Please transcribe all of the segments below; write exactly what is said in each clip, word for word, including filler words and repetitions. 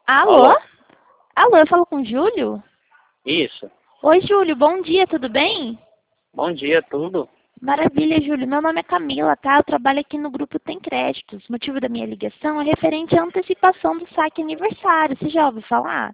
Alô? Alô? Alô, eu falo com o Júlio? Isso. Oi, Júlio, bom dia, tudo bem? Bom dia, tudo? Maravilha, Júlio. Meu nome é Camila, tá? Eu trabalho aqui no grupo Tem Créditos. O motivo da minha ligação é referente à antecipação do saque aniversário. Você já ouviu falar?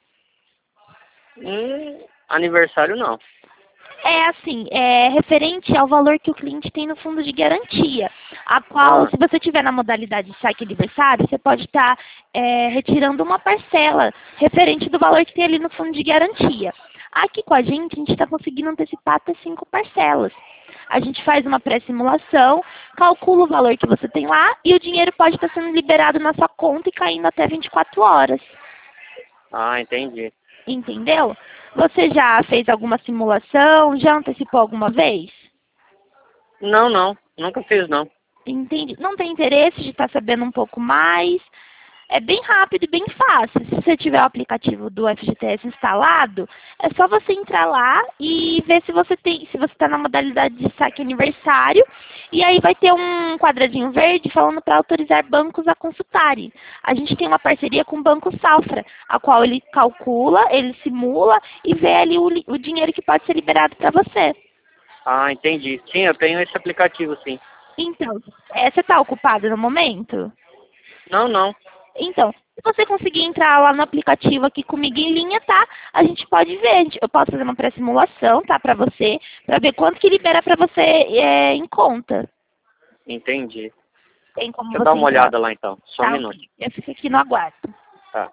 Hum, aniversário não. É assim, é referente ao valor que o cliente tem no fundo de garantia, a qual, Ah, se você tiver na modalidade de saque aniversário, você pode estar é, retirando uma parcela referente do valor que tem ali no fundo de garantia. Aqui com a gente, a gente está conseguindo antecipar até cinco parcelas. A gente faz uma pré-simulação, calcula o valor que você tem lá e o dinheiro pode estar sendo liberado na sua conta e caindo até vinte e quatro horas. ah, entendi. Entendeu? Você já fez alguma simulação? Já antecipou alguma vez? Não, não. Nunca fiz, não. Entendi. Não tem interesse de estar sabendo um pouco mais? É bem rápido e bem fácil. Se você tiver o aplicativo do F G T S instalado, é só você entrar lá e ver se você tem, se você está na modalidade de saque aniversário. E aí vai ter um quadradinho verde falando para autorizar bancos a consultarem. A gente tem uma parceria com o Banco Safra, a qual ele calcula, ele simula e vê ali o, li- o dinheiro que pode ser liberado para você. Ah, entendi. Sim, eu tenho esse aplicativo, sim. Então, é, você está ocupado no momento? Não, não. Então, se você conseguir entrar lá no aplicativo aqui comigo em linha, tá? A gente pode ver, a gente- eu posso fazer uma pré-simulação, tá, pra você, pra ver quanto que libera pra você é, em conta. Entendi. Tem como Deixa eu dar você uma entrar? olhada lá, então. Só um Tá, minuto. ok. Eu fico aqui no aguardo. Tá.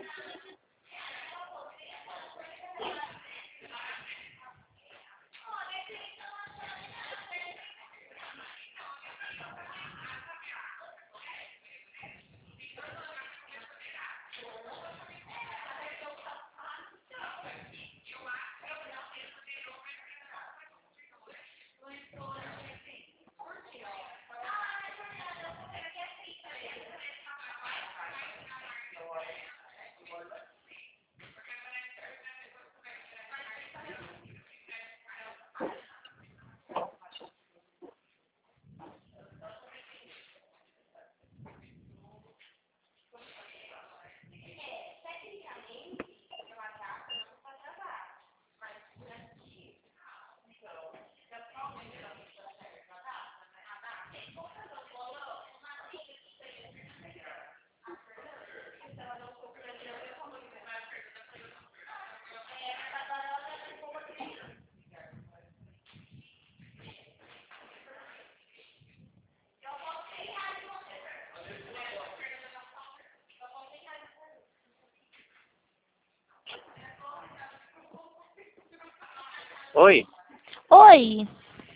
Oi? Oi,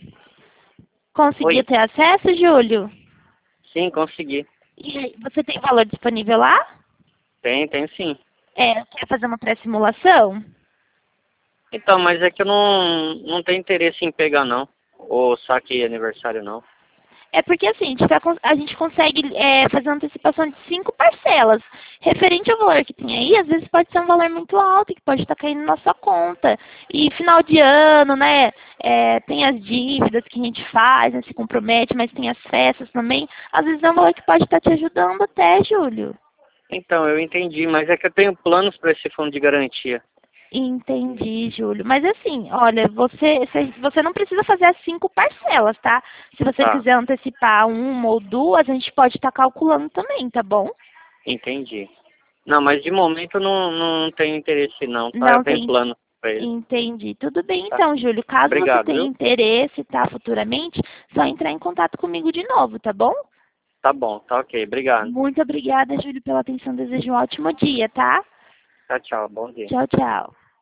conseguiu Oi? ter acesso, Júlio? Sim, consegui. E aí, você tem valor disponível lá? Tem, tem sim. É, quer fazer uma pré-simulação? Então, mas é que eu não, não tenho interesse em pegar, não. O saque aniversário, não. É porque assim, a gente, tá cons- a gente consegue é, fazer uma antecipação de cinco parcelas. Referente ao valor que tem aí, às vezes pode ser um valor muito alto, que pode estar caindo na sua conta. E final de ano, né? é, tem as dívidas que a gente faz, né, se compromete, mas tem as festas também. Às vezes é um valor que pode estar te ajudando até, Júlio. Então, eu entendi, mas é que eu tenho planos para esse fundo de garantia. Entendi, Júlio. Mas assim, olha, você, você você não precisa fazer as cinco parcelas, tá? Se você Tá, quiser antecipar uma ou duas, a gente pode estar calculando também, tá bom? entendi. Não, mas de momento não, não tenho interesse não, tá? Eu Não tenho tem. plano pra ele, Entendi. Tudo bem tá? então, Júlio. Caso você Obrigado, tenha viu? interesse, tá, futuramente, só entrar em contato comigo de novo, tá bom? Tá bom, tá ok. Obrigado. Muito obrigada, Júlio, pela atenção. Desejo um ótimo dia, tá? Tchau, tchau. Bom dia. Tchau, tchau.